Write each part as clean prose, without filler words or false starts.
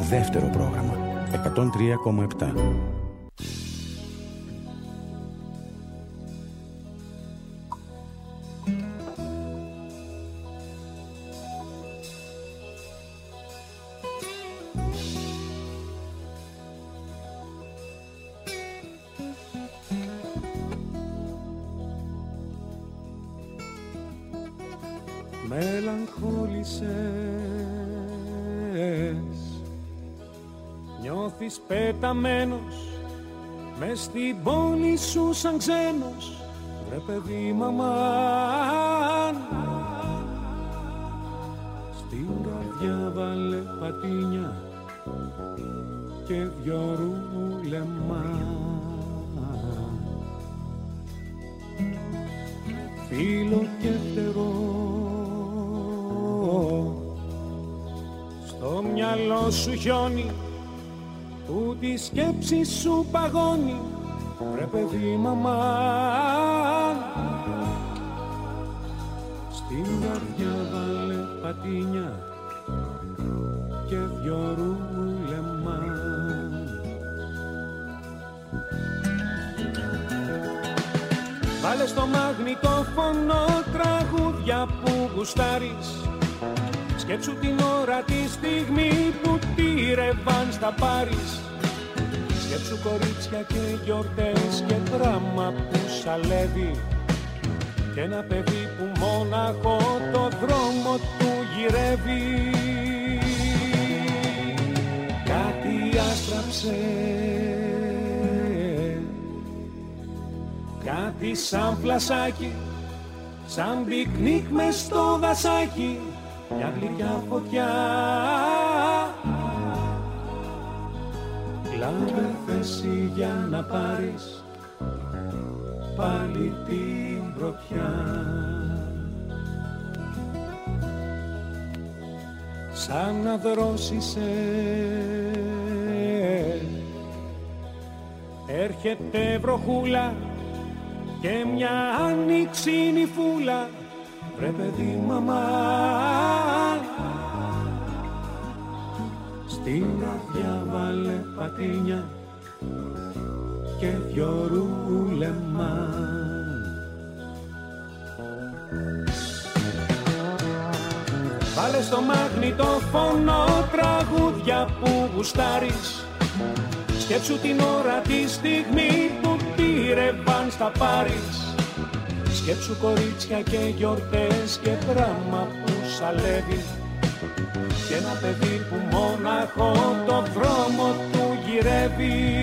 Δεύτερο πρόγραμμα 103,7. Μελαγχόλησες, νιώθεις πεταμένος μες στην πόλη σου σαν ξένος. Βρε παιδί μαμάν, στην καρδιά βάλε πατίνια και δυο ρούλεμα. Φίλο και φτερό στο μυαλό σου χιόνι που τη σκέψη σου παγώνει. Βρε παιδί μαμάν, στην καρδιά βάλε πατίνια και δυο ρούλεμα. Βάλε στο μαγνητόφωνο τραγούδια που γουστάρεις. Σκέψου την ώρα, τη στιγμή που τη ρεβάν στα πάρεις. Σκέψου κορίτσια και γιορτές και δράμα που σαλεύει και ένα παιδί που μόναχο το δρόμο του γυρεύει. Κάτι άστραψε, κάτι σαν φλασάκι, σαν πικνίκ μες στο δασάκι, μια γλυκιά φωτιά. Λάβε θέση για να πάρεις πάλι την πρωτιά. Σαν να δρόσισε έρχεται βροχούλα και μια άνοιξινη φούλα. Βρε παιδί μαμάν, στην καρδιά βάλε πατίνια και δυο ρούλεμα. Βάλε στο μαγνητόφωνο τραγούδια που γουστάρεις. Σκέψου την ώρα, τη στιγμή που τη ρεβάν στα πάρεις. Σκέψου κορίτσια και γιορτές και πράμα που σαλεύει και ένα παιδί που μόναχο το δρόμο του γυρεύει.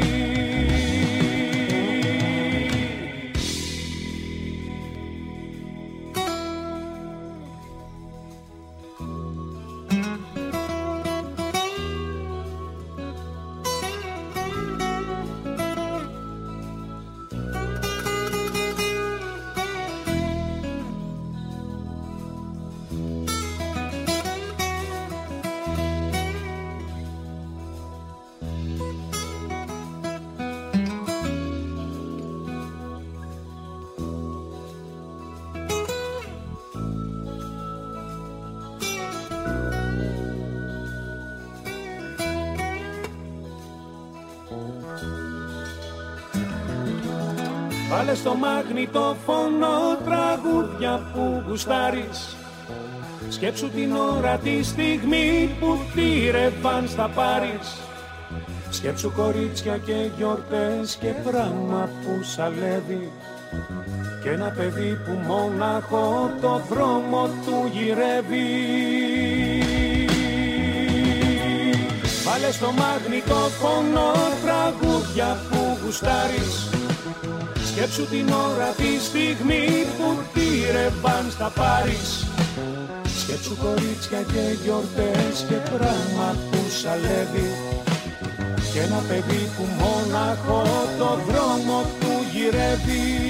Βάλε στο μαγνητόφωνο τραγούδια που γουστάρεις. Σκέψου την ώρα, τη στιγμή που τη ρεβάν στα πάρεις. Σκέψου κορίτσια και γιορτές και πράμα που σαλεύει και ένα παιδί που μόναχο το δρόμο του γυρεύει. Βάλε στο μαγνητόφωνο τραγούδια που γουστάρεις. Σκέψου την ώρα, τη στιγμή που τη ρεβάν στα πάρεις. Σκέψου κορίτσια και γιορτές και πράμα που σαλεύει και ένα παιδί που μόναχο το δρόμο του γυρεύει.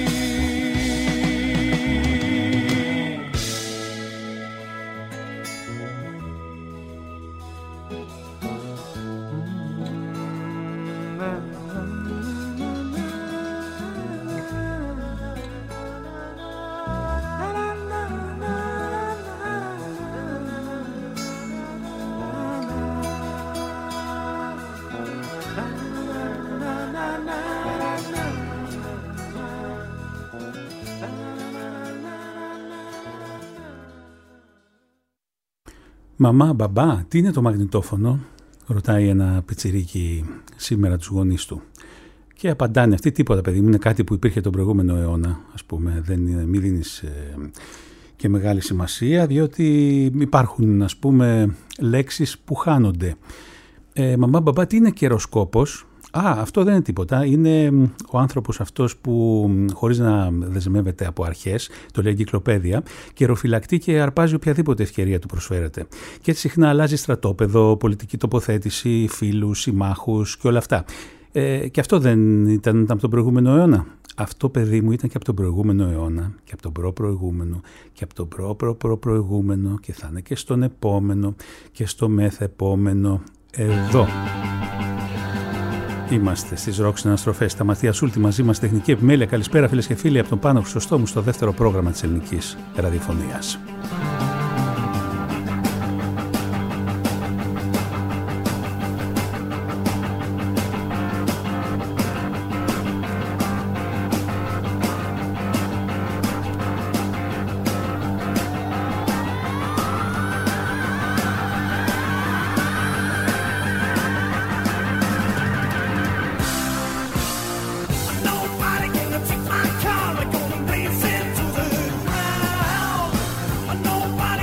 Μαμά, μπαμπά, τι είναι το μαγνητόφωνο? Ρωτάει ένα πιτσιρίκι σήμερα τους γονείς του. Και απαντάνε αυτοί, τίποτα παιδί μου, είναι κάτι που υπήρχε τον προηγούμενο αιώνα, ας πούμε, μην δίνεις και μεγάλη σημασία, διότι υπάρχουν, ας πούμε, λέξεις που χάνονται. Μαμά, μπαμπά, τι είναι καιροσκόπος? Αυτό δεν είναι τίποτα. Είναι ο άνθρωπος αυτός που, χωρίς να δεσμεύεται από αρχές, το λέει εγκυκλοπαίδεια, καιροφυλακτεί και αρπάζει οποιαδήποτε ευκαιρία του προσφέρεται. Και έτσι συχνά αλλάζει στρατόπεδο, πολιτική τοποθέτηση, φίλους, συμμάχους και όλα αυτά. Και αυτό δεν ήταν από τον προηγούμενο αιώνα? Αυτό, παιδί μου, ήταν και από τον προηγούμενο αιώνα και από τον προπροηγούμενο και από τον προπροπροηγούμενο και θα είναι και στον επόμενο και στο μεθεπόμενο. Εδώ είμαστε στις Rock Συναναστροφές. Τα Ματία Σούλτη μαζί μας, τεχνική επιμέλεια. Καλησπέρα φίλες και φίλοι από τον Πάνο Χρυσοστόμου στο δεύτερο πρόγραμμα της ελληνικής ραδιοφωνίας. Nobody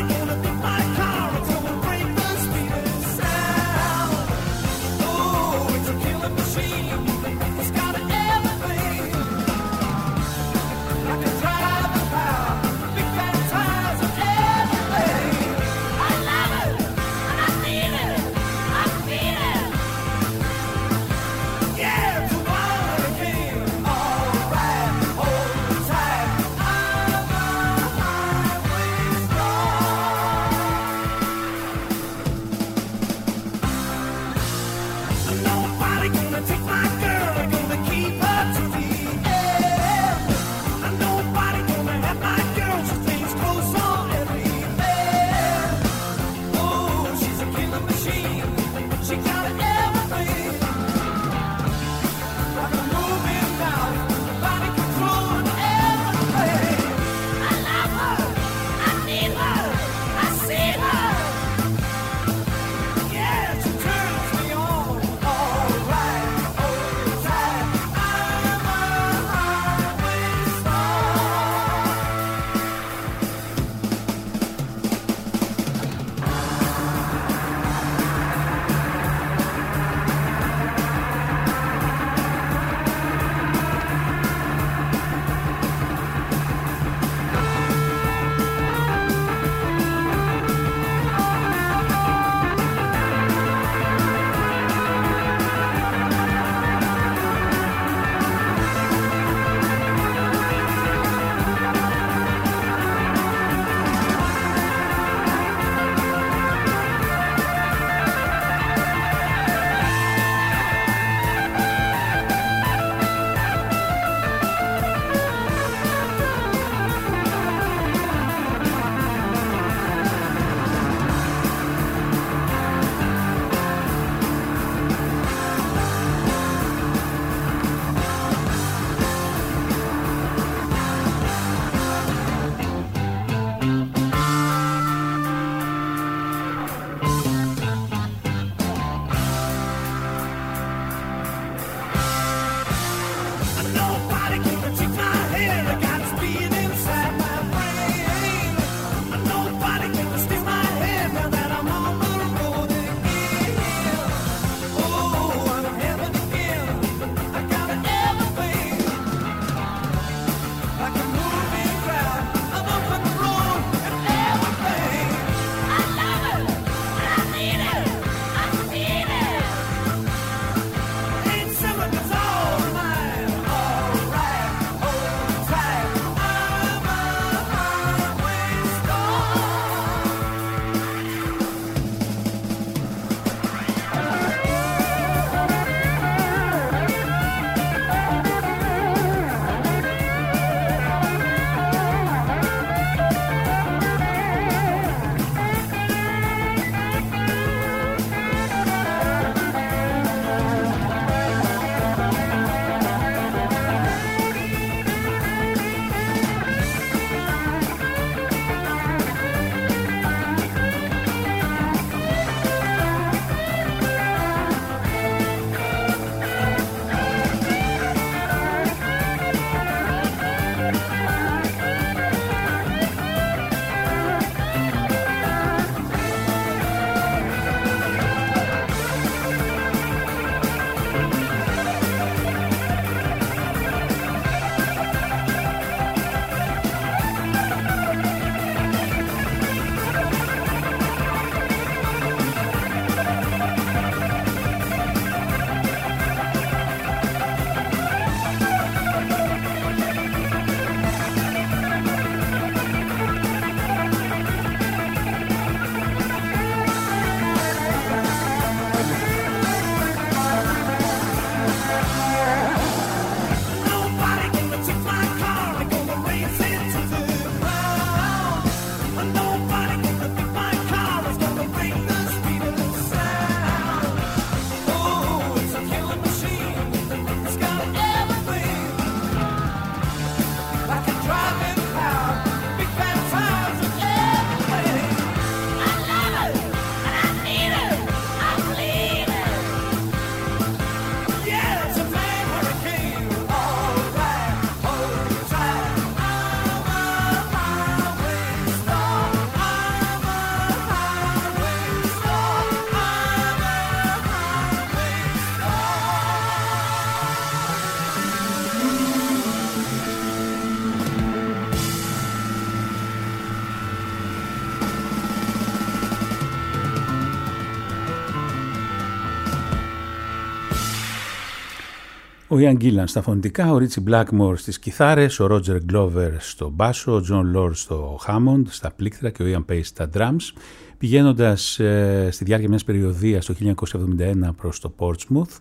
Ο Ian Gillan στα φωνητικά, ο Ritchie Blackmore στις κιθάρες, ο Roger Glover στο μπάσο, ο John Lord στο Hammond, στα πλήκτρα και ο Ian Pace στα drums, πηγαίνοντας στη διάρκεια μιας περιοδίας το 1971 προς το Portsmouth,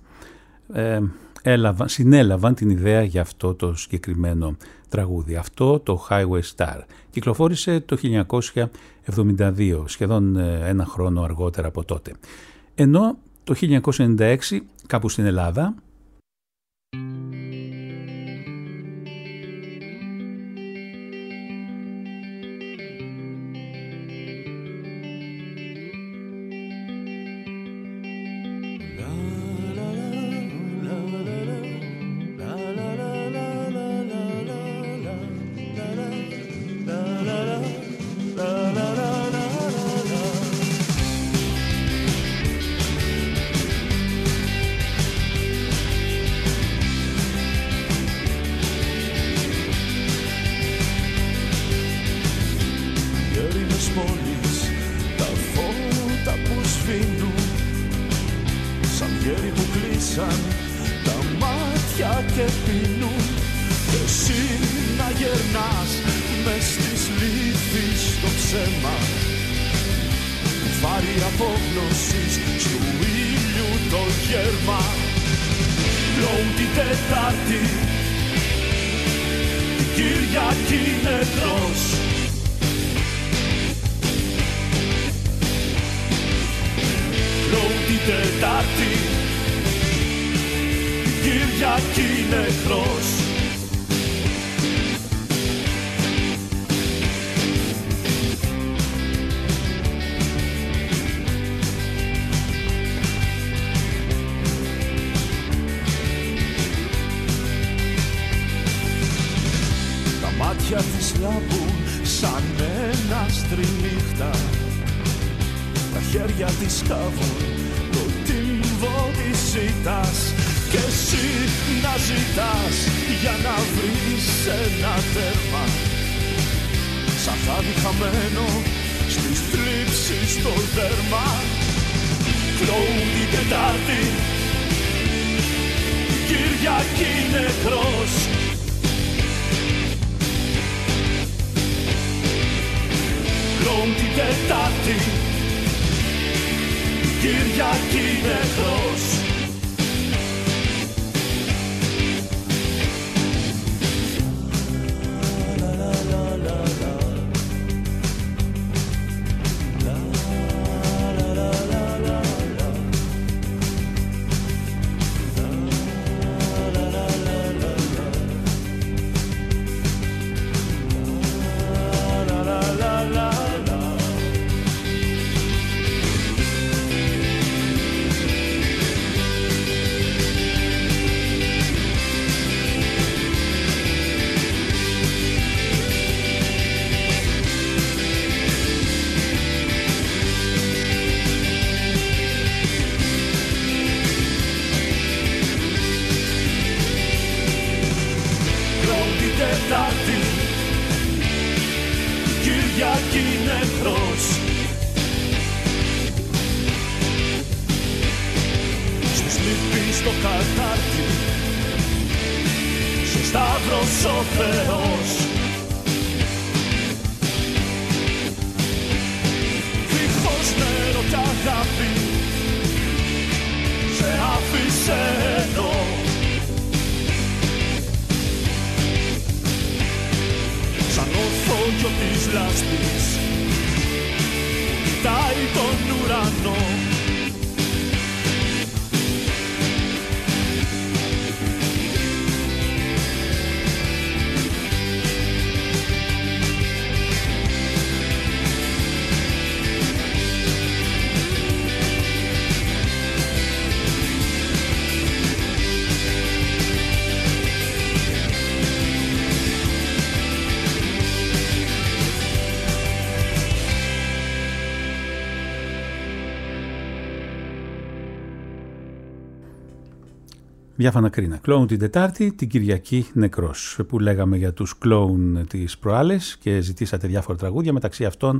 συνέλαβαν την ιδέα για αυτό το συγκεκριμένο τραγούδι. Αυτό το Highway Star κυκλοφόρησε το 1972, σχεδόν ένα χρόνο αργότερα από τότε. Ενώ το 1996 κάπου στην Ελλάδα διάφανα κρίνα. Κλόουν την Τετάρτη, την Κυριακή νεκρός, που λέγαμε για τους κλόουν τις προάλλες και ζητήσατε διάφορα τραγούδια, μεταξύ αυτών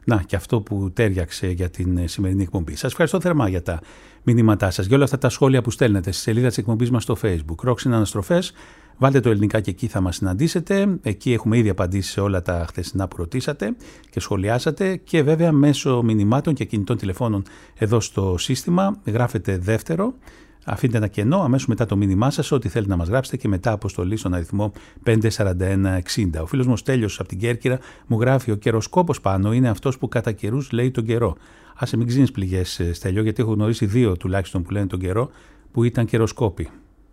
Να, και αυτό που τέριαξε για την σημερινή εκπομπή. Σας ευχαριστώ θερμά για τα μηνύματά σας, για όλα αυτά τα σχόλια που στέλνετε στη σελίδα της εκπομπής μας στο Facebook. Rock είναι αναστροφές. Βάλτε το ελληνικά και εκεί θα μας συναντήσετε. Εκεί έχουμε ήδη απαντήσει σε όλα τα χθεσινά που ρωτήσατε και σχολιάσατε. Και βέβαια μέσω μηνυμάτων και κινητών τηλεφώνων εδώ στο σύστημα γράφετε δεύτερο. Αφήνετε ένα κενό αμέσως μετά το μήνυμά σας, ό,τι θέλετε να μας γράψετε και μετά αποστολή στον αριθμό 54160. Ο φίλος μου Στέλιος από την Κέρκυρα μου γράφει: ο καιροσκόπος πάνω είναι αυτός που κατά καιρούς λέει τον καιρό. Άσε μην ξύνεις πληγές, Στέλιο, γιατί έχω γνωρίσει 2 τουλάχιστον που λένε τον καιρό που ήταν καιροσκόποι.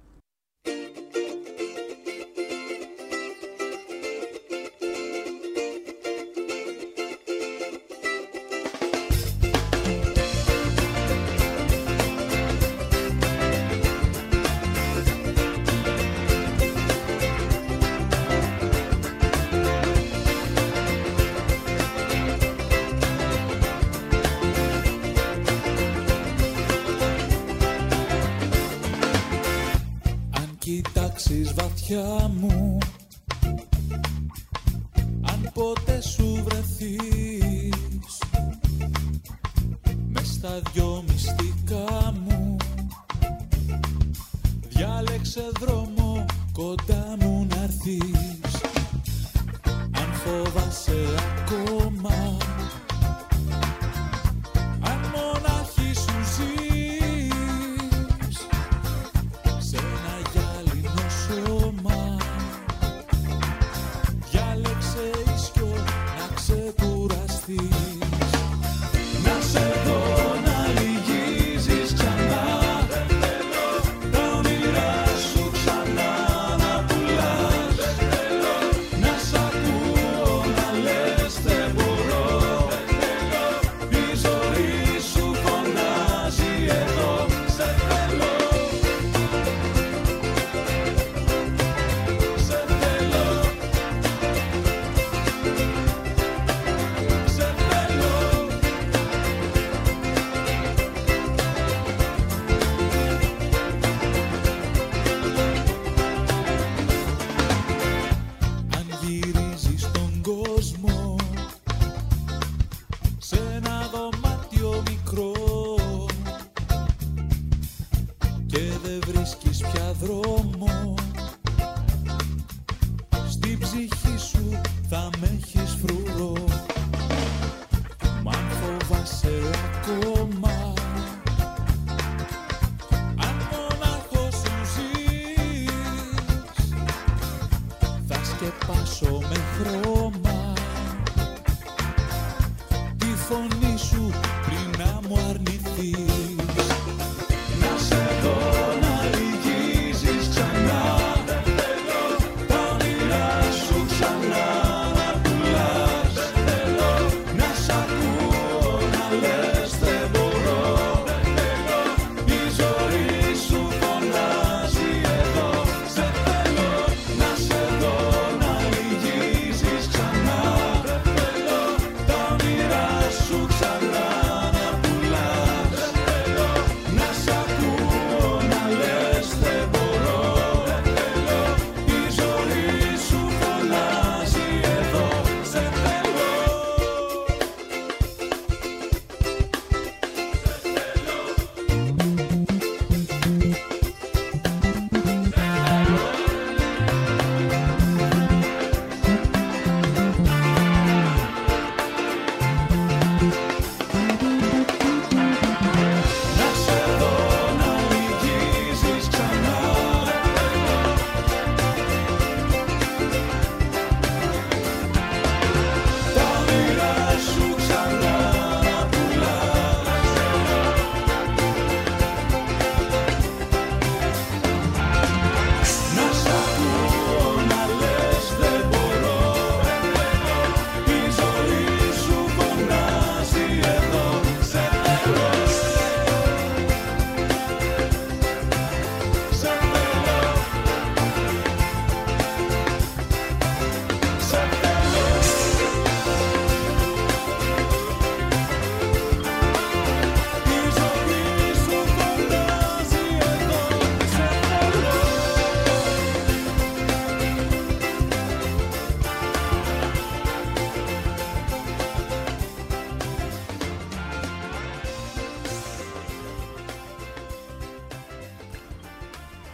Κοιτάξεις βαθιά μου, αν ποτέ σου βρεθείς μες στα 2 μυστικά μου, διάλεξε δρόμο κοντά μου να έρθεις. Αν φοβάσαι ακόμα, αν μονάχη σου ζεις σε ένα γυάλινο σώμα, διάλεξε ίσιο να ξεκουραστείς. Να σε δω να λυγίζεις ξανά, τα όνειρά σου ξανά να πουλάς.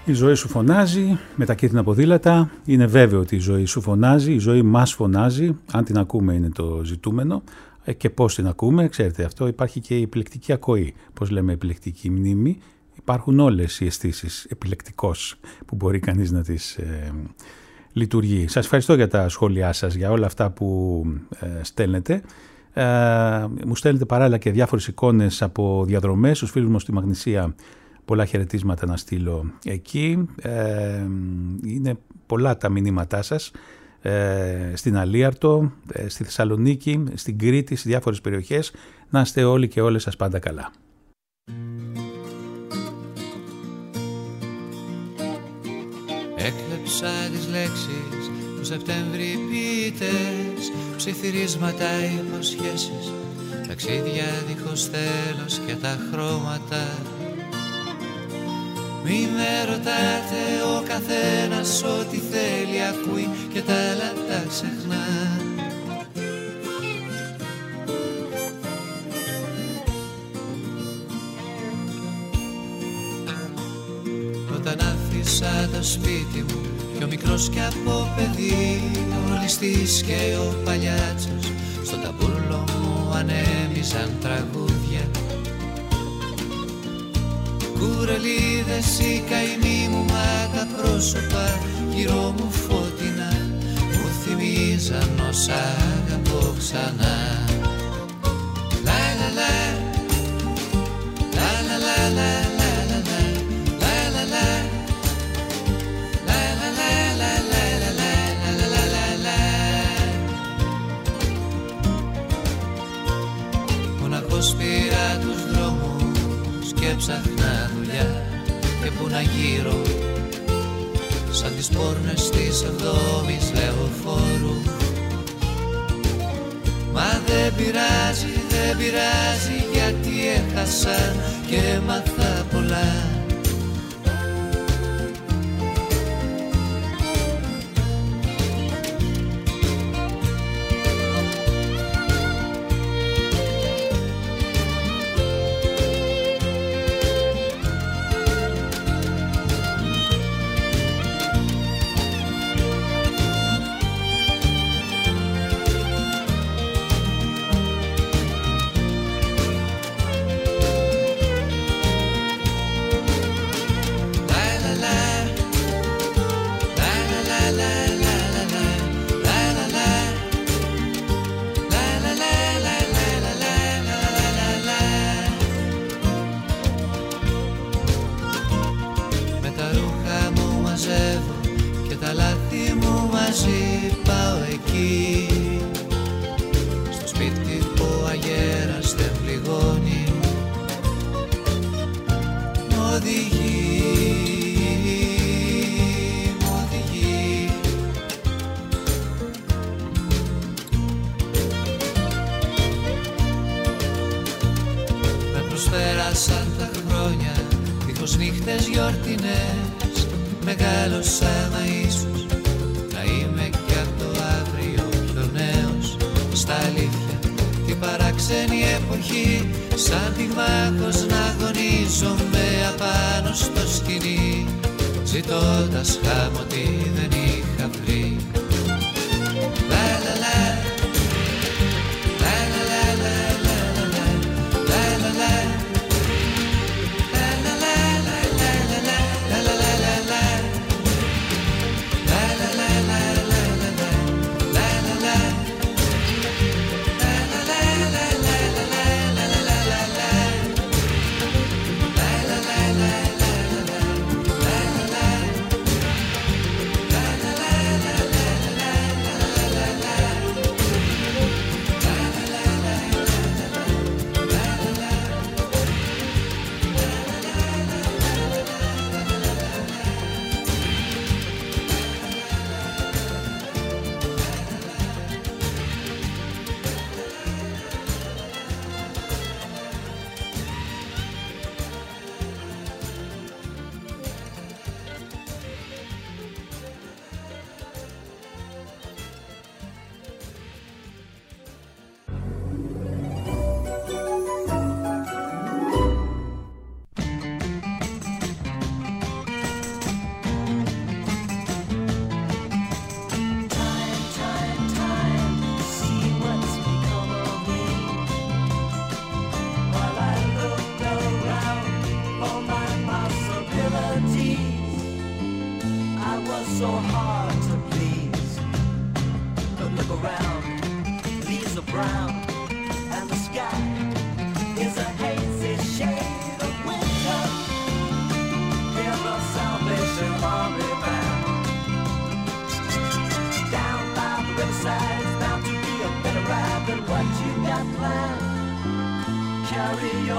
Η ζωή σου φωνάζει με τα κίτρινα ποδήλατα. Είναι βέβαιο ότι η ζωή σου φωνάζει, η ζωή μας φωνάζει. Αν την ακούμε είναι το ζητούμενο. Και πώς την ακούμε, ξέρετε αυτό. Υπάρχει και η επιλεκτική ακοή. Πώς λέμε επιλεκτική μνήμη. Υπάρχουν όλες οι αισθήσεις επιλεκτικός που μπορεί κανείς να τις λειτουργεί. Σας ευχαριστώ για τα σχόλιά σας, για όλα αυτά που στέλνετε. Μου στέλνετε παράλληλα και διάφορες εικόνες από διαδρομές. Στους φίλους μου στη Μαγνησία πολλά χαιρετίσματα να στείλω εκεί. Είναι πολλά τα μηνύματά σας. Στην Αλίαρτο, στη Θεσσαλονίκη, στην Κρήτη, σε διάφορες περιοχές. Να είστε όλοι και όλες σας πάντα καλά. Έκλεψα τις λέξεις του Σεπτέμβρη ποιητές, ψιθυρίσματα, υποσχέσεις, ταξίδια δίχως τέλος και τα χρώματα. Μη με ρωτάτε, ο καθένας ό,τι θέλει ακούει και τα άλλα τα ξεχνά. Όταν άφησα το σπίτι μου πιο μικρός κι από παιδί, ο ληστής και ο παλιάτσος στο ταμπούλο μου ανέμιζαν τραγούδια. Κουρελίδες οι καημοί μου μάγα πρόσωπα γύρω μου φωτεινά, μου θυμίζαν όσα αγαπώ ξανά. Λα λα λα, λα λα λα λα λα λα λα, λα λα λα, λα λα λα λα λα λα λα λα λα. Μοναχός πήρα τους δρόμους και ψάχνα δουλειά και που να γύρω σαν τις πόρνες της 7ης λεωφόρου. Μα δεν πειράζει, δεν πειράζει, γιατί έχασα και μάθα πολλά. Ζητώντας χάμω τι δεν είχα βρει. Λα λα λα, λα λα λα λα λα λα, λα λα λα, λα λα λα λα λα λα λα λα λα λα, λα λα λα λα λα λα λα, λα λα λα, λα λα λα λα λα λα λα λα λα λα, λα λα λα λα λα.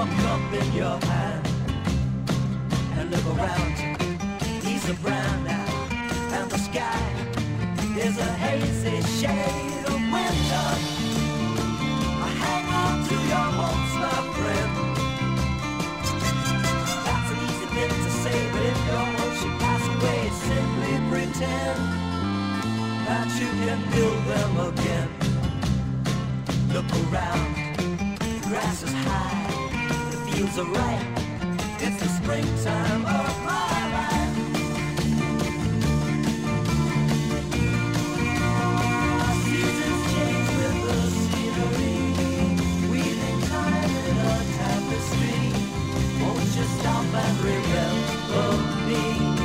your cup in your hand and look around. He's a brown now, and the sky is a hazy shade of winter. Hang on to your hopes, my friend. That's an easy thing to say, but if your hopes should pass away, simply pretend that you can build them again. Look around, the grass is high, the fields are ripe. It's the springtime of my life. Seasons change with the scenery, weaving time in a tapestry. Won't you stop and remember me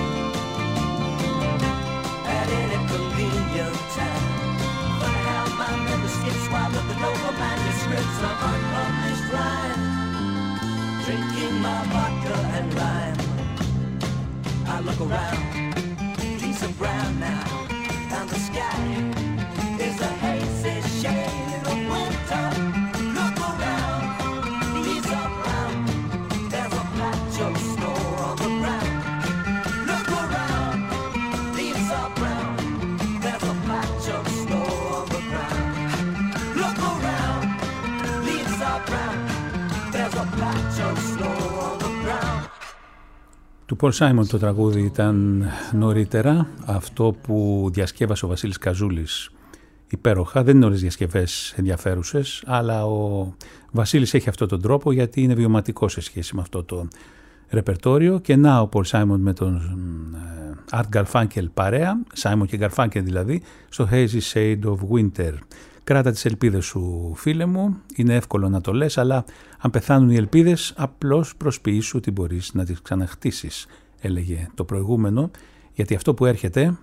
at any convenient time? But I have my memory skips while looking over manuscripts of unpublished rhyme, drinking my vodka and lime. I look around, leaves are brown now, and the sky is a hazy shade of winter. Look around, leaves are brown, there's a patch of snow on the ground. Look around, leaves are brown, there's a patch of snow on the ground. Look around, leaves are brown, there's a patch of snow on the ground. Του Πολ Σάιμον το τραγούδι ήταν νωρίτερα, αυτό που διασκεύασε ο Βασίλης Καζούλης υπέροχα. Δεν είναι όλες διασκευές ενδιαφέρουσες, αλλά ο Βασίλης έχει αυτόν τον τρόπο γιατί είναι βιωματικό σε σχέση με αυτό το ρεπερτόριο. Και να ο Πολ Σάιμον με τον Art Garfunkel παρέα, Σάιμον και Garfunkel δηλαδή, στο Hazy Shade of Winter. Κράτα τις ελπίδες σου, φίλε μου, είναι εύκολο να το λες, αλλά αν πεθάνουν οι ελπίδες, απλώς προσποιήσου ότι μπορείς να τις ξαναχτίσεις, έλεγε το προηγούμενο, γιατί αυτό που έρχεται...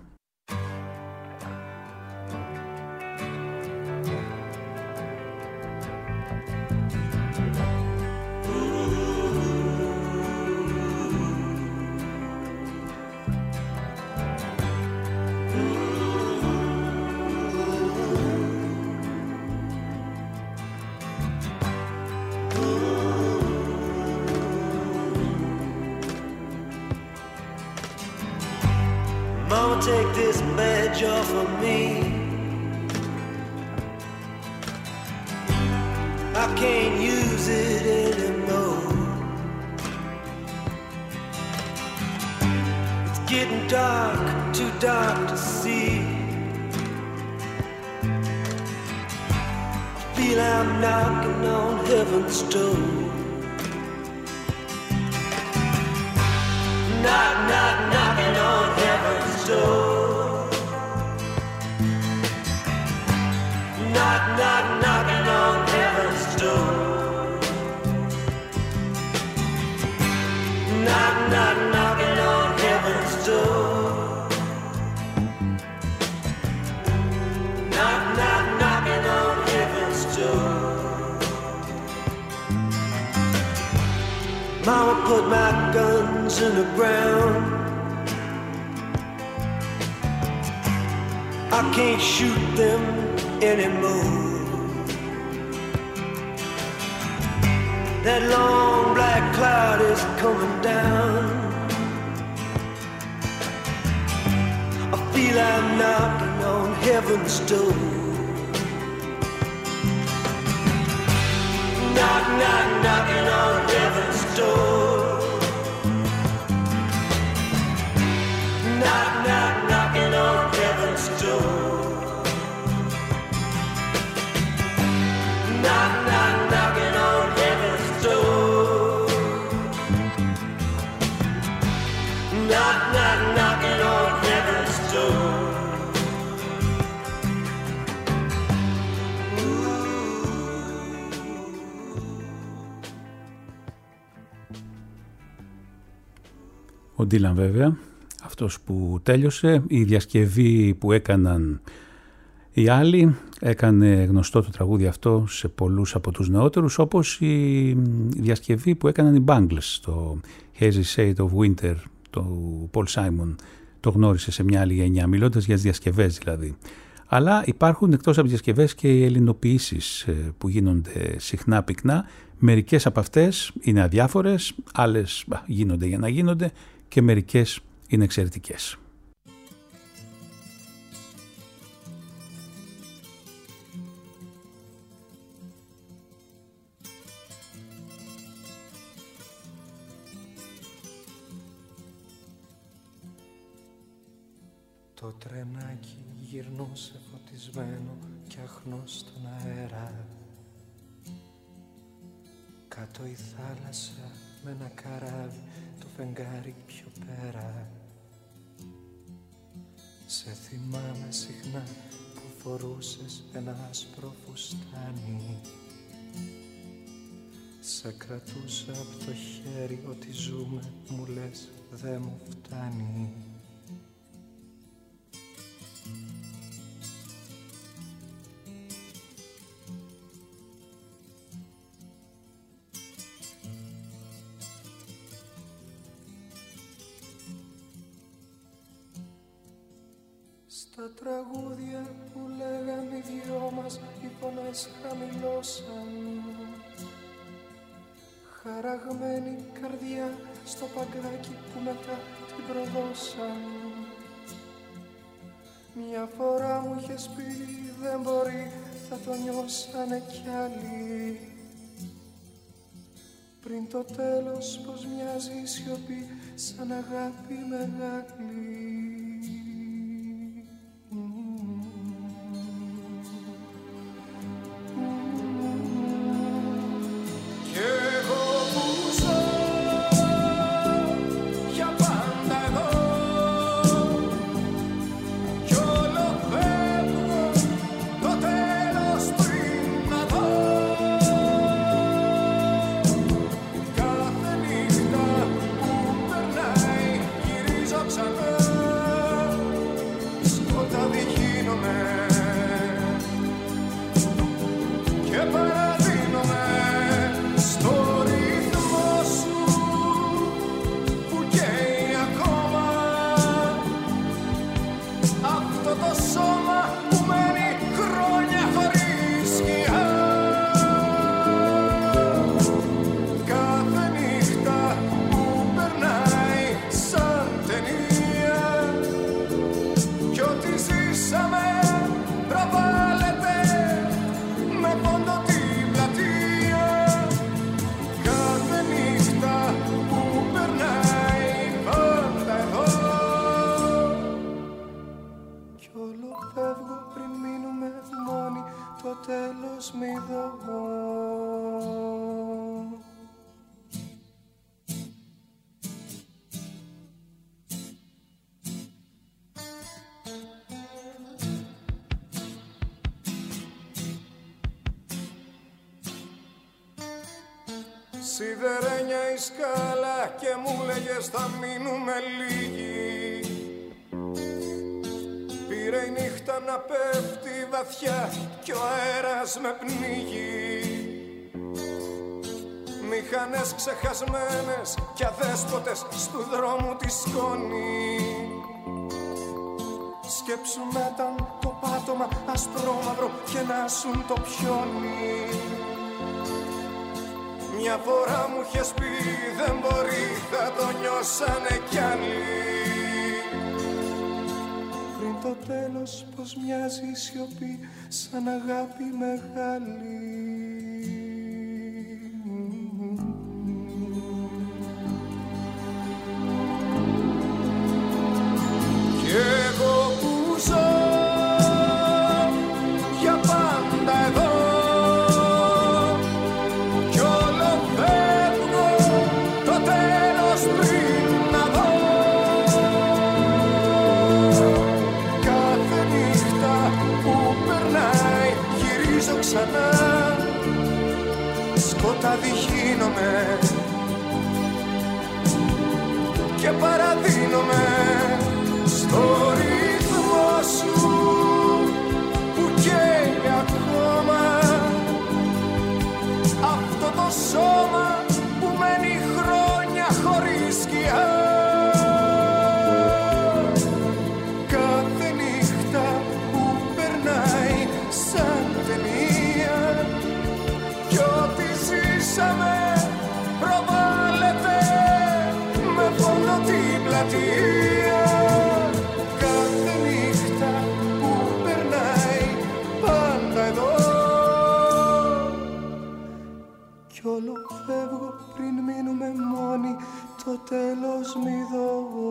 Mama, take this badge off of me. I can't use it anymore. It's getting dark, too dark to see. I feel I'm knocking on heaven's door. Knock, knock, knocking on heaven's door. Knock, knock, knocking on heaven's door. Knock, knock, knocking on heaven's door. Knock, knock, knocking on heaven's door. Mama put my guns in the ground. I can't shoot them anymore. That long black cloud is coming down. I feel I'm knocking on heaven's door. Knock, knock, knocking on heaven's door. Knock, knock, knocking on heaven's door. Knock, knock, knocking on heaven's door. Knock, knock, knocking on heaven's door. Ο Ντίλαν βέβαια, αυτός που τέλειωσε, η διασκευή που έκαναν οι άλλοι, έκανε γνωστό το τραγούδι αυτό σε πολλούς από τους νεότερους, όπως η διασκευή που έκαναν οι Bangles στο Hazy Shade of Winter, το Paul Simon το γνώρισε σε μια άλλη γενιά, μιλώντας για τις διασκευές δηλαδή. Αλλά υπάρχουν εκτός από τις διασκευές και οι ελληνοποιήσεις που γίνονται συχνά πυκνά. Μερικές από αυτές είναι αδιάφορες, άλλες γίνονται για να γίνονται και μερικές είναι εξαιρετικές. Το τρενάκι γυρνούσε φωτισμένο κι αχνό στον αέρα. Κάτω η θάλασσα με ένα καράβι, το φεγγάρι πιο πέρα. Σε θυμάμαι συχνά που φορούσες ένα άσπρο φουστάνι. Σε κρατούσα από το χέρι, ότι ζούμε μου λες δε μου φτάνει. Στα τραγούδια που λέγαμε οι δυο μας, οι φωνές χαμηλώσαν. Χαραγμένη καρδιά στο παγκάκι που μετά την προδώσαν. Μια φορά μου είχες πει δεν μπορεί, θα το νιώσανε κι άλλοι. Πριν το τέλος πως μοιάζει η σιωπή σαν αγάπη μεγάλη. Σιδερένια η σκάλα και μου λέγες θα μείνουμε λίγοι. Πήρε η νύχτα να πέφτει βαθιά κι ο αέρας με πνίγει. Μηχανές ξεχασμένες κι αδέσποτες στου δρόμου τη σκόνη. Σκέψου με ήταν το πάτωμα ασπρόμαυρο και να σουν το πιόνι. Μια φορά μου είχες πει δεν μπορεί, θα το νιώσανε κι άλλοι. Πριν το τέλος πως μοιάζει η σιωπή σαν αγάπη μεγάλη. Κι εγώ που ζω για πάντα εδώ κι όλο φεύγω το τέλος πριν να δω. Κάθε νύχτα που περνάει γυρίζω ξανά πλατεία. Κάθε νύχτα που περνάει πάντα εδώ. Κι όλο φεύγω πριν μείνουμε μόνοι, το τέλος μη δω.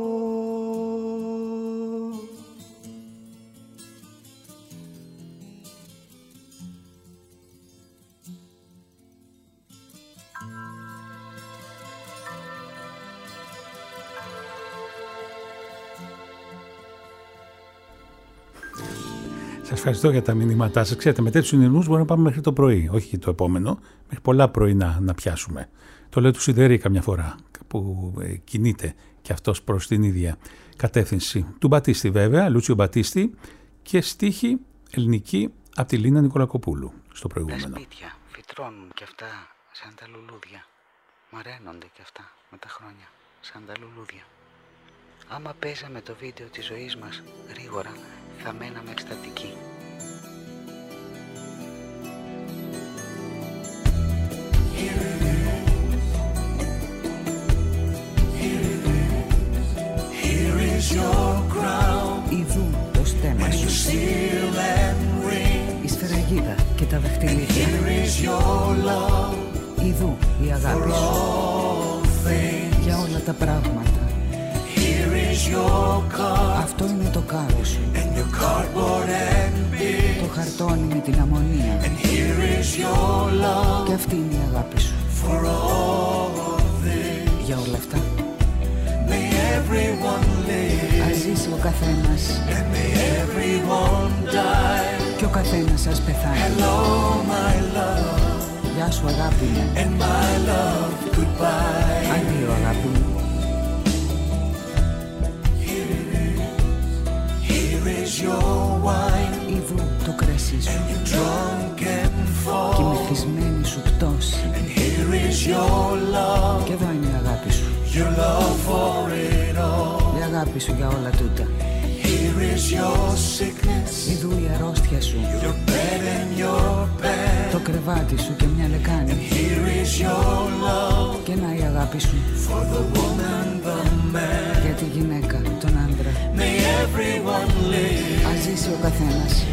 Σας ευχαριστώ για τα μηνύματά σας. Ξέρετε, με τέτοιους συνειρμούς μπορούμε να πάμε μέχρι το πρωί, όχι και το επόμενο, μέχρι πολλά πρωινά να πιάσουμε. Το λέω του Σιδερή καμιά φορά, που κινείται και αυτός προς την ίδια κατεύθυνση. Του Μπατίστη βέβαια, Λούτσιο Μπατίστη, και στίχη ελληνική από τη Λίνα Νικολακοπούλου στο προηγούμενο. Τα σπίτια φυτρώνουν και αυτά σαν τα λουλούδια. Μαραίνονται και αυτά με τα χρόνια σαν τα λουλούδια. Άμα παίζαμε το βίντεο της ζωής μας γρήγορα, θα μέναμε εκστατικοί. Ιδού το στέμμα σου, η σφαιραγίδα και τα δαχτυλίδια. Ιδού η αγάπη σου για όλα τα πράγματα. Αυτό είναι το κάρο σου, το χαρτόνι με την αμμονία. Και αυτή είναι η αγάπη σου για όλα αυτά. Ας ζήσει ο καθένας και ο καθένας ας πεθάνει. Γεια σου αγάπη μου, αντίο αγάπη μου. Ιδού το κρασί σου και η μεθυσμένη σου πτώση. Και εδώ είναι η αγάπη σου, η αγάπη σου για όλα τούτα. Ιδού η αρρώστια σου, το κρεβάτι σου και μια λεκάνη. Και να η αγάπη σου για τη γυναίκα, τον άντρα. Ας ζήσει ο καθένας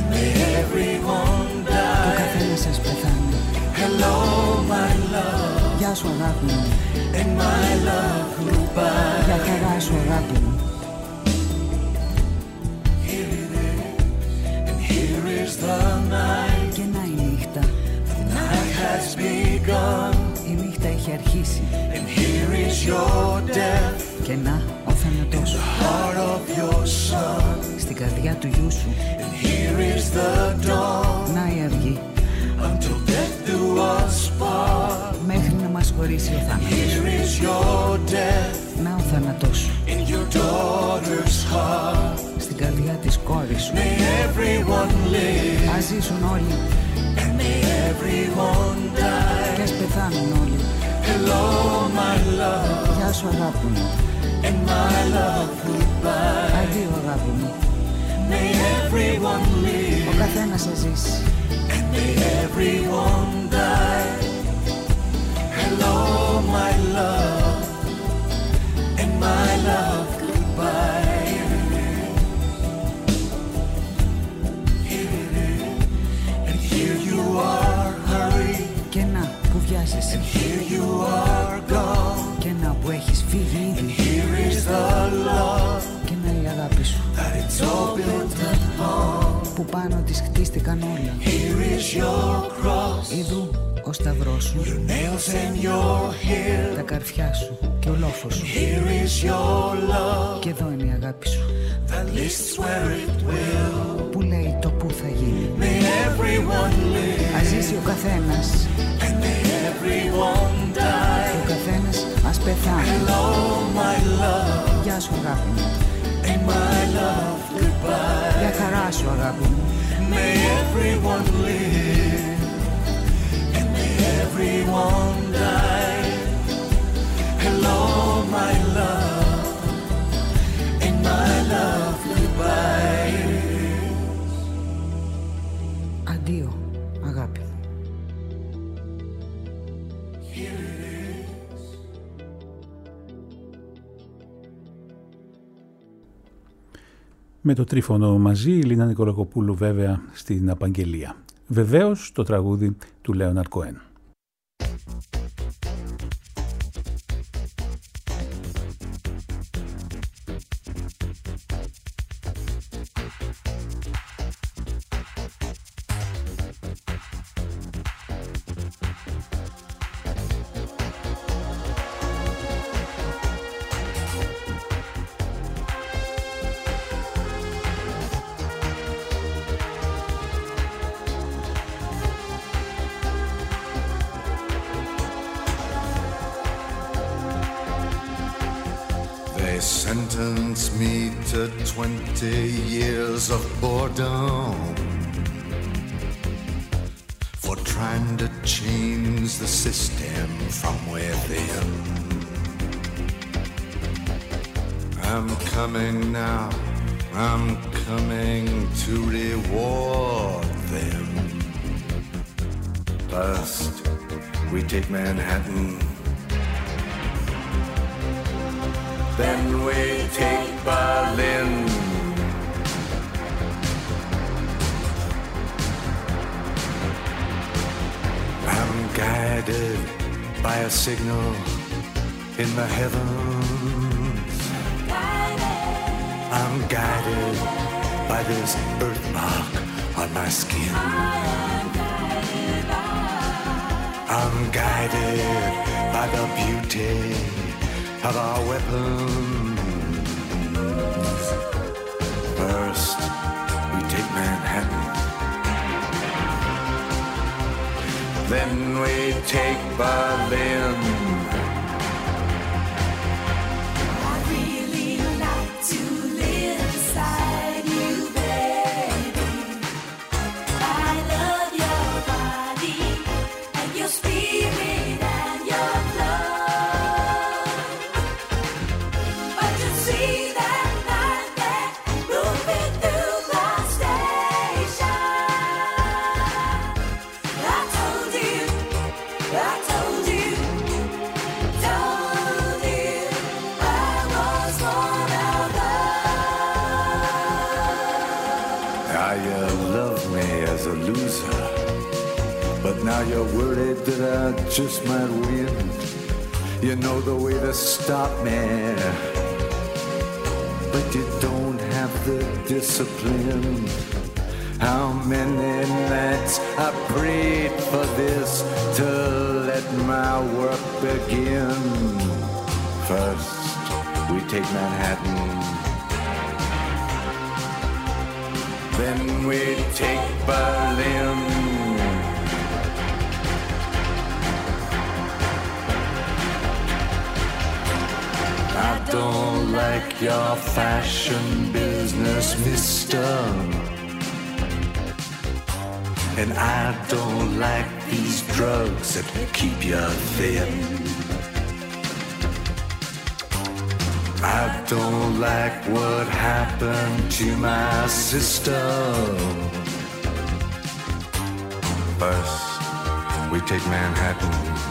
και ο καθένας ας πεθάνει. Γεια σου αγάπη μου, για χαρά σου αγάπη μου. Και να η νύχτα, η νύχτα έχει αρχίσει. Και να ο θάνατός σου στην καρδιά του γιού σου. Να η αυγή μέχρι να μας χωρίσει ο θάνατος σου. Να ο θάνατός σου στην καρδιά της κόρης σου. Ας ζήσουν όλοι και ας πεθάνουν όλοι. Γεια σου αγάπη μου, αντίο αγάπη μου. Ο καθένας θα ζήσει. Hello, my love, and my love goodbye. Here it is, and here you are, hurry. Και να που βιάζεσαι, and here you are gone. Και να που έχεις φύγει ήδη, and here is the love. Και να η αγάπη σου, that it's all built upon. Που πάνω της χτίστηκαν όλα. Here is your cross. Ιδού ο σταυρός σου, your nails and your hair. τα καρφιά σου και ο λόφος σου. Here is your love. Και εδώ είναι η αγάπη σου, that lists where it will. που λέει το που θα γίνει. May everyone live. Ας ζήσει ο καθένας and may everyone die. και ο καθένας ας πεθάνει. Hello, my love. Γεια σου αγάπη μου, and my love goodbye. για χαρά σου αγάπη μου. May everyone live and may everyone die. Hello, my love, and my love goodbye. Αντίο αγάπη μου. Here it is. Με το Τρίφωνο μαζί, η Λίνα Νικολακοπούλου βέβαια στην Απαγγελία. Βεβαίως το τραγούδι του Λέοναρντ Κοέν. They sentenced me to 20 years of boredom for trying to change the system from within. I'm coming now, I'm coming to reward them. First, we take Manhattan. Then we take Berlin. I'm guided by a signal in the heavens. I'm guided by this birthmark on my skin. I'm guided by the beauty of our weapons. First, we take Manhattan. Then we take Berlin. I really like to live beside you, baby. I love your body and your spirit and your love. But you see that night that moving through the station, I told you I was one of those. Now you love me as a loser, but now you're worried that I just might win. You know the way to stop me, but you don't have the discipline. How many nights I prayed for this to let my work begin. First, we take Manhattan. Then we take Berlin. I don't like your fashion business, mister. And I don't like these drugs that keep you thin. I don't like what happened to my sister. First, we take Manhattan.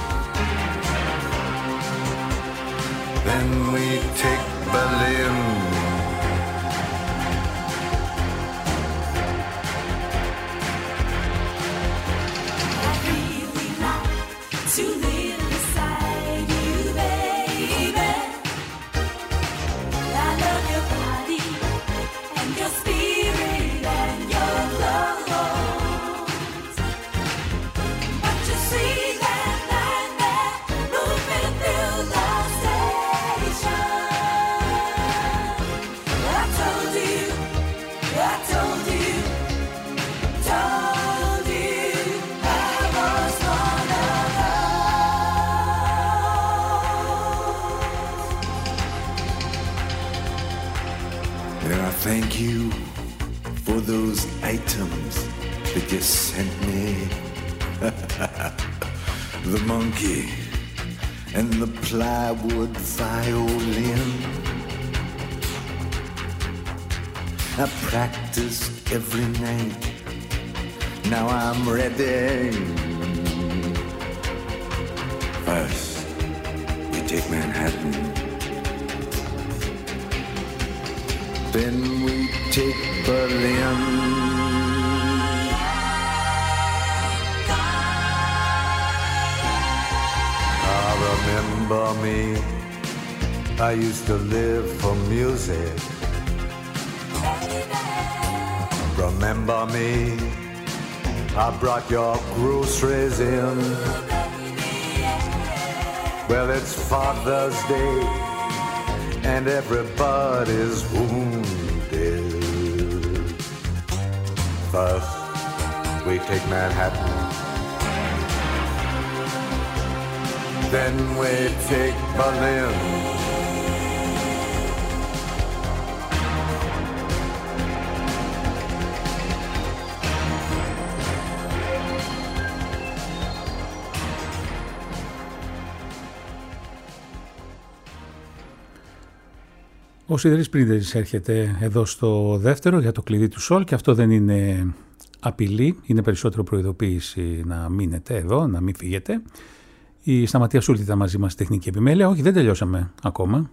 Then we take Berlin. I really like to live beside you, baby. I love your body and your spirit and your clothes. But you see that night there moving through the station, I told you I was one of those. And I thank you for those items that you sent me. The monkey and the plywood violin. I practiced every night. Now I'm ready. First, we take Manhattan. Then we take Berlin. Remember me, I used to live for music. Remember me, I brought your groceries in. Well, it's Father's Day and everybody's wounded. First, we take Manhattan. Then we take Berlin. Ο Σιδερής Πρίντεζης έρχεται εδώ στο δεύτερο για το κλειδί του Σολ και αυτό δεν είναι απειλή, είναι περισσότερο προειδοποίηση να μείνετε εδώ, να μην φύγετε. Η Σταματία Σούλτη ήταν μαζί μας στη τεχνική επιμέλεια. Όχι, δεν τελειώσαμε ακόμα.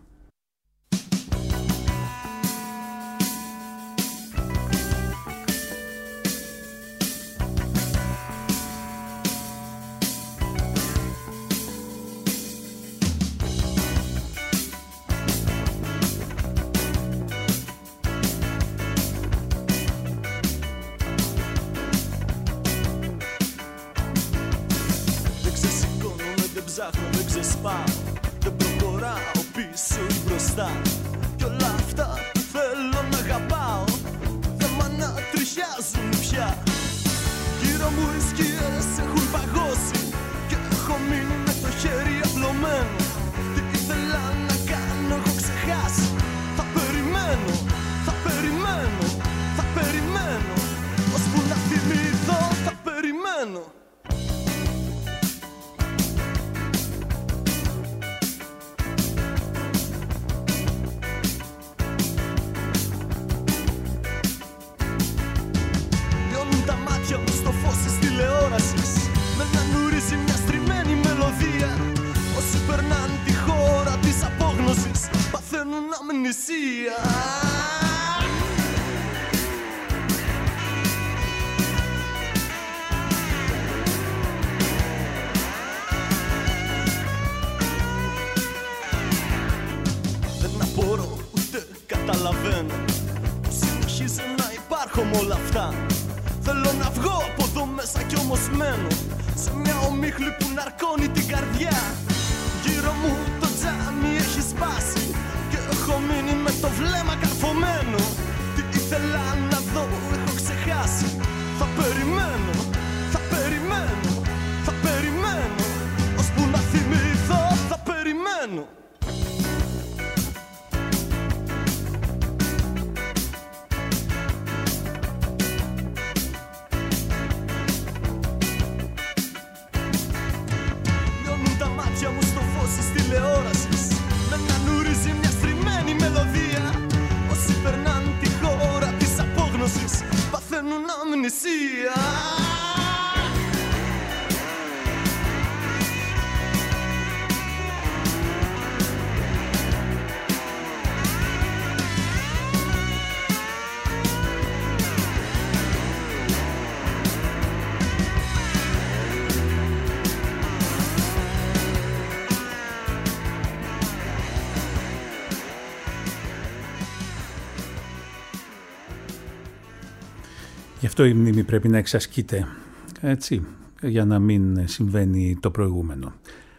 Γι' αυτό η μνήμη πρέπει να εξασκείται, έτσι, για να μην συμβαίνει το προηγούμενο.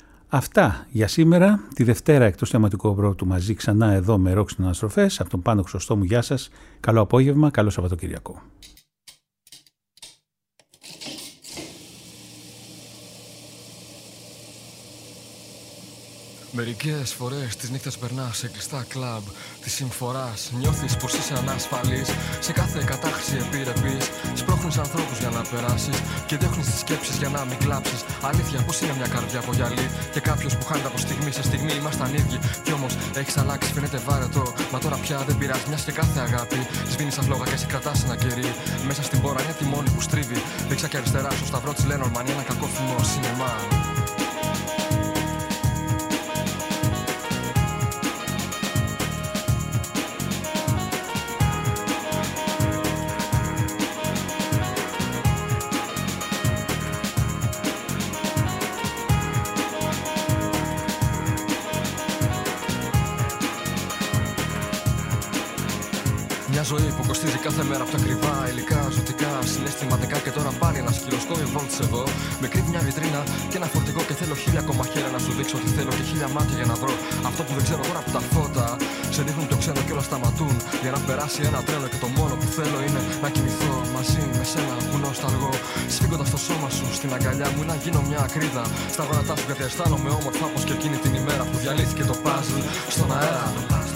Αυτά για σήμερα, τη Δευτέρα εκτός θεματικού πρώτου μαζί ξανά εδώ με ρόξινες αναστροφές. Από τον Πάνο Χρωστόμου, γεια σας, καλό απόγευμα, καλό Σαββατοκυριακό. Μερικές φορές τις νύχτες περνάς σε κλειστά κλαμπ της συμφοράς. Νιώθεις πως είσαι ανασφαλής σε κάθε κατάχρηση επιρρεπής. Σπρώχνεις ανθρώπους για να περάσεις και δέχνεις τις σκέψεις για να μην κλάψεις. Αλήθεια, πως είναι μια καρδιά από γυαλί και κάποιος που χάνεται από στιγμή σε στιγμή. Ήμασταν ίδιοι κι όμως έχεις αλλάξει, φαίνεται βάρετο. Μα τώρα πια δεν πειράζει, μιας και κάθε αγάπη σβήνει σαν φλόγα και σε κρατάς ένα κερί. Μέσα στην πόρα είναι τη μόνη που στρίβει. Δεξιά και αριστερά στο σταυρό της Λένορμαν, ένα κακόφημο σινεμά. Μια ζωή που κοστίζει κάθε μέρα από τα ακριβά υλικά, ζωτικά, συναισθηματικά. Και τώρα πάλι ένα σκυλοσκόβι βόλτς εδώ. Με κρύβει μια βιτρίνα και ένα φορτηγό. Και θέλω 1000 ακόμα χέρια να σου δείξω τι θέλω. Και 1000 μάτια για να βρω αυτό που δεν ξέρω τώρα που τα φώτα σε δείχνουν το ξένο και όλα σταματούν. Για να περάσει ένα τρένο και το μόνο που θέλω είναι να κοιμηθώ μαζί με σένα που νοσταλγώ. Σφίγγοντας το σώμα σου στην αγκαλιά μου να γίνω μια ακρίδα στα γόνατά σου, γιατί αισθάνομαι όμορφα πως και εκείνη την ημέρα που διαλύθηκε το παζλ στον αέρα.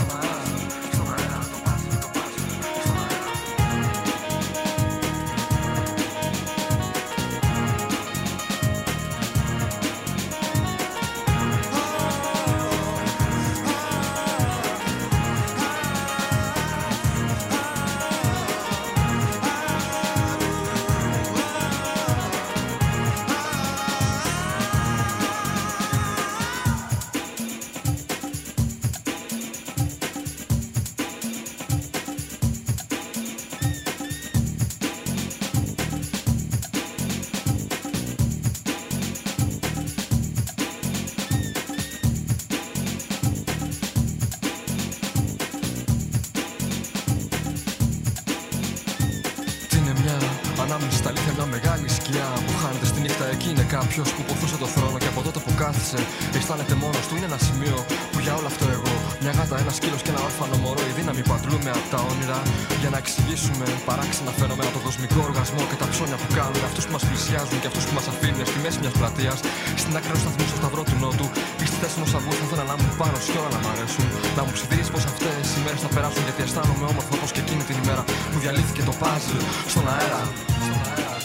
Ανάμνηση στα αλήθεια μια μεγάλη σκιά που χάνεται στη νύχτα. Εκεί είναι κάποιος που ποθούσε το θρόνο και από τότε που κάθισε αισθάνεται μόνος του. Είναι ένα σημείο που για όλο αυτό εγώ, μια γάτα, ένα σκύλος και ένα όρφανο μωρό, η δύναμη που αντλούμε από τα όνειρα για να εξηγήσουμε παράξενα φαινόμενα, τον κοσμικό οργασμό και τα ψώνια που κάνουν. Αυτούς που μας πλησιάζουν και αυτούς που μας αφήνουν στη μέση μιας πλατείας, στην άκρη ενός σταθμού στο σταυρό του Νότου ή στη θέση ενός αυγού. Θα ήθελα να μου πάνω κι όλα να μ' αρέσουν. Να μου ψιθυρίσει πως αυτές οι μέρες θα περάσουν, γιατί αισθάνομαι όμορφα όπως και εκείνη την ημέρα που διαλύθηκε το παζλ στον αέρα.